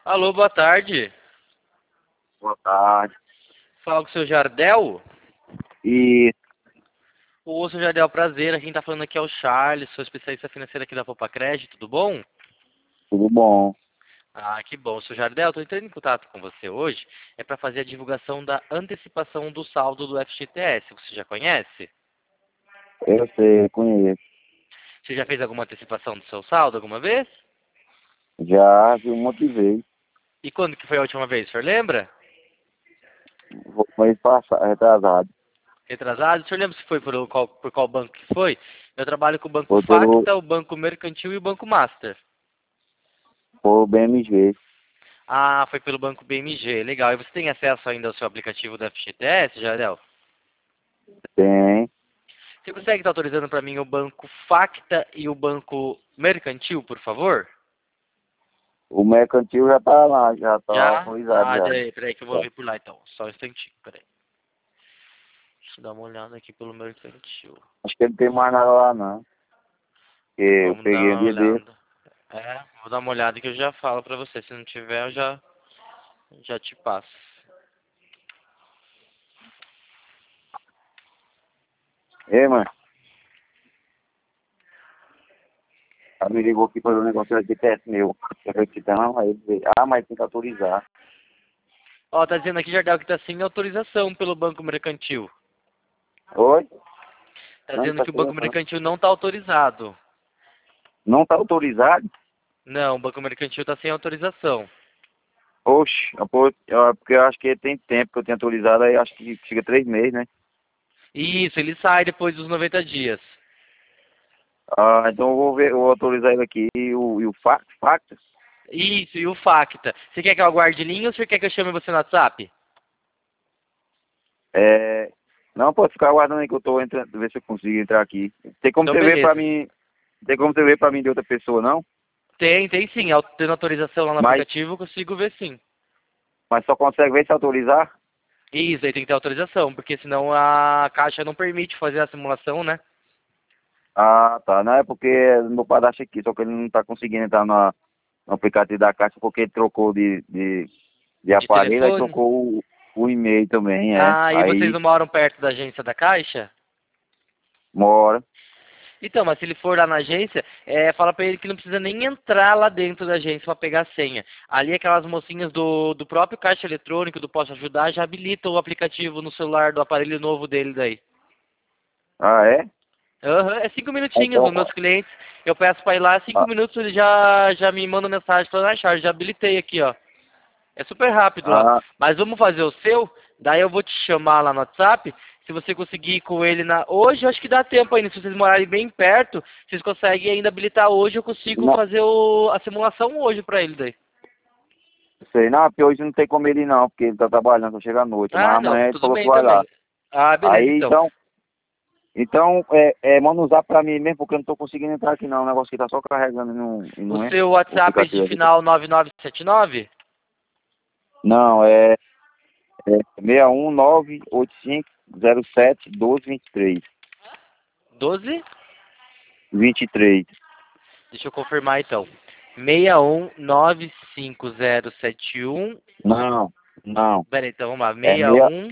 Alô, boa tarde. Boa tarde. Fala com o seu Jardel. E Ô, seu Jardel, prazer. Quem tá falando aqui é o Charles, sou especialista financeiro aqui da Poupa Crédito, tudo bom? tudo bom? Ah, que bom. Seu Jardel, tô entrando em contato com você hoje. É para fazer a divulgação da antecipação do saldo do FGTS. Você já conhece? Eu sei, conheço. Você já fez alguma antecipação do seu saldo alguma vez? Já vi um monte de vezes. E quando que foi a última vez, o senhor lembra? Mês passado, retrasado. Retrasado? O senhor lembra se foi por qual banco que foi? Eu trabalho com o Banco Foi pelo Facta, o Banco Mercantil e o Banco Master. por BMG. Ah, foi pelo Banco BMG. Legal. E você tem acesso ainda ao seu aplicativo do FGTS, Jardel? Tem. Você consegue estar autorizando para mim o Banco Facta e o Banco Mercantil, por favor? O mercantil já tá lá, já tá Já? autorizado Ah, já. peraí que eu vou ver por lá então. Só um instantinho, peraí. Deixa eu dar uma olhada aqui pelo Mercantil. Acho que não tem mais nada lá não. Porque eu Vamos dar peguei um uma dia desse. olhada. É, vou dar uma olhada que eu já falo para você. Se não tiver, eu já te passo. Ei, mano, ela me ligou aqui para o negócio de teste meu. Eu falei que não, aí ele disse, mas tem que autorizar. Ó, tá dizendo aqui, Jardel, que tá sem autorização pelo Banco Mercantil. Oi? Tá Não, dizendo tá que o Banco chegando não. Mercantil não tá autorizado. Não tá autorizado? Não, o Banco Mercantil tá sem autorização. Oxe, porque eu acho que tem tempo que eu tenho autorizado, aí acho que chega 3 meses, né? Isso, ele sai depois dos 90 dias. Ah, então eu vou ver, eu vou autorizar ele aqui e o Facta? Isso, e o Facta. Você quer que eu aguarde linha ou você quer que eu chame você no WhatsApp? É, não, pode ficar aguardando aí que eu tô entrando, ver se eu consigo entrar aqui. Tem como Então, você ver pra beleza. mim, tem como você ver pra mim de outra pessoa, não? Tem sim. Tendo autorização lá no Mas, aplicativo, eu consigo ver sim. mas só consegue ver se autorizar? Isso, aí tem que ter autorização, porque senão a Caixa não permite fazer a simulação, né? Ah, tá. Não é porque meu padastro aqui, só que ele não tá conseguindo entrar no aplicativo da Caixa porque ele trocou de De aparelho, aí telefone. trocou o e-mail também, é. Ah, e vocês Aí não moram perto da agência da Caixa? mora. Então, mas se ele for lá na agência, fala pra ele que não precisa nem entrar lá dentro da agência pra pegar a senha. Ali aquelas mocinhas do próprio caixa eletrônico, do Posso Ajudar, já habilitam o aplicativo no celular do aparelho novo dele daí. Ah, é? Aham, é 5 minutinhos, Então, os meus clientes. Eu peço pra ir lá, 5 minutos ele já me manda mensagem falando, Charles, já habilitei aqui, ó. É super rápido lá. ah, Mas vamos fazer o seu, daí eu vou te chamar lá no WhatsApp. Se você conseguir ir com ele na. Hoje, eu acho que dá tempo ainda. Se vocês morarem bem perto, vocês conseguem ainda habilitar hoje. Eu consigo não, fazer a simulação hoje pra ele daí. sei, não, porque hoje não tem como ele ir não, porque ele tá trabalhando, só chega à noite, mas Ah, não, amanhã ele tudo falou que bem vai lá. também. Ah, beleza, Aí, então. então, manda usar pra mim mesmo, porque eu não tô conseguindo entrar aqui não, o negócio que tá só carregando e O não é, seu o WhatsApp é de aplicativo aqui. final 9979? Não, é 61985071223. 12? 23. Deixa eu confirmar então. 61950771. Não, não. Pera aí, então vamos lá. É, 61.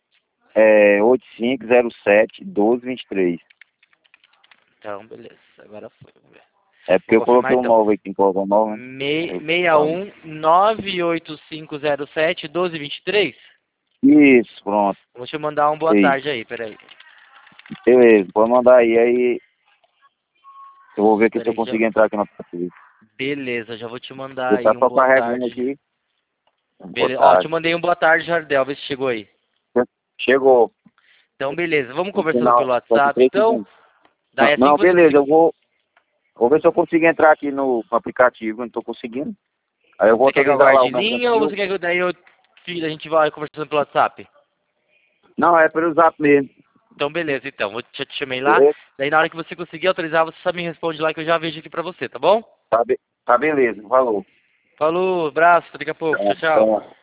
85071223. Então, beleza. Agora foi. Vamos ver. É porque Vou eu coloquei confirmar um então. 9 aqui, colocou um 9, né? Aí eu falo. 61 98507 1223. Isso, pronto. Vou te mandar uma boa Aí, tarde aí, peraí. beleza, pode mandar aí eu vou ver aqui se eu Peraí, consigo entrar aqui no aplicativo. beleza, já vou te mandar Ele aí tá um só boa carregando tarde. aqui. Boa Beleza. Ó, te tarde. mandei um boa tarde, Jardel, vê se chegou aí. Chegou. Então, beleza, vamos No conversando final, pelo daqui WhatsApp, 3 então. segundos. Daí assim Não, que você beleza, conseguir. vou ver se eu consigo entrar aqui no aplicativo, não tô conseguindo. Aí eu vou Você quer que eu autorizar lá aguarde o linha ou mercantil. você quer que daí a gente vai conversando pelo WhatsApp? Não, é pelo zap mesmo. Então, beleza, então. Já te chamei lá. Beleza? Daí na hora que você conseguir autorizar, você só me responde lá que eu já vejo aqui pra você, tá bom? Tá beleza, falou. Falou, abraço, até daqui a pouco. Tchau, Tá, tchau. tá.